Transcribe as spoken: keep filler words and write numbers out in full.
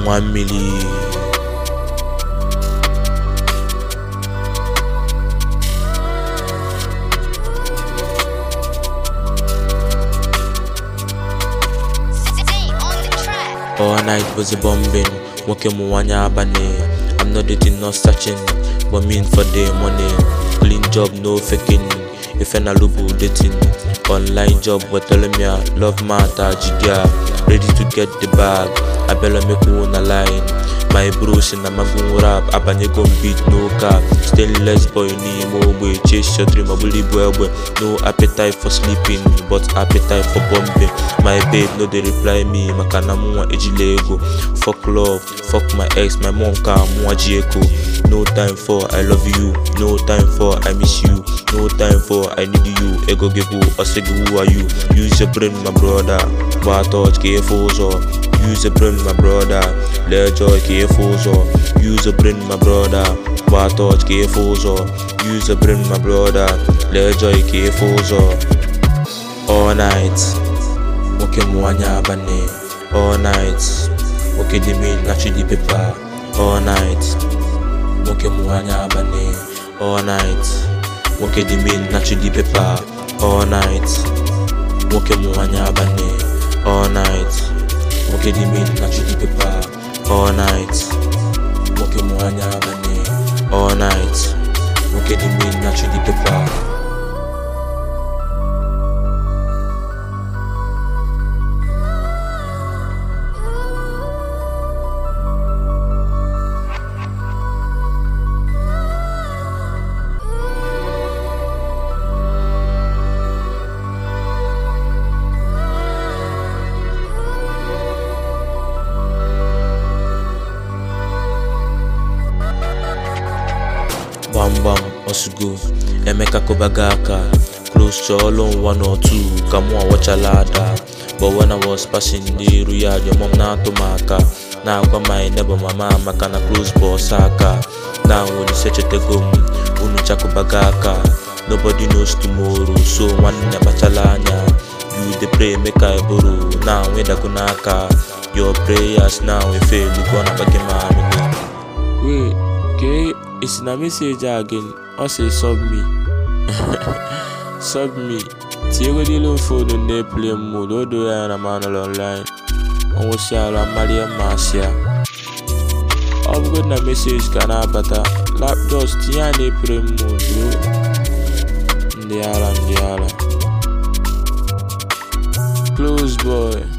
one million. All night was a bombing, walking Mwanya Abane. I'm not dating, not searching, but mean for the money. Clean job, no faking. If I lubu dating, online job, what telling me love matter, jidia. Ready to get the bag, I better make one a line. My bros in a magun rap, abanye gon beat no cap. Stainless boy ni mo boy, chase your dream, I believe well boy. No appetite for sleeping, but appetite for bombing. My babe no they reply me, makana muwa ejilego. Fuck love, fuck my ex, my mom ka muwa jieko. No time for I love you, no time for I miss you, no time for I need you. Ego gebu, osegu who are you? Use your brain my brother, bar touch careful so. Use your brain my brother, let joy careful so. Use your brain my brother, bar touch careful so. Use your brain my brother, let joy careful so. All night, walking Mwanya Abane. All night, walking the mean naturally paper. All night, walking Mwanya Abane. All night, walking the mean naturally paper. All night, walking Mwanya Abane. All night. Okay, the mean naturally paper. All night, walking Mwanya Abane. All night, okay, the mean naturally paper. Bam bam, osugo, Emeka Kobagaka. Close to all on one or two, come on watch a ladder. But when I was passing the Riyadh, your mom na to maka. Now come my neighbor mama, makana close Bosaka. Now when you search it go, unu Chakobagaka. Nobody knows tomorrow, so one never chalanya. You the pray make I borrow. Now when the kunaka, your prayers now we fail, you gonna bag my wait, okay. It's in a message again. I say sub me. Sub me. Tiego di lo phone on the play mode. Odo ya na man online. On was ya la Maria Marcia. I've got na message kana bata. Lap just ya ne play mode bro. Ndiala ndiala. Close boy.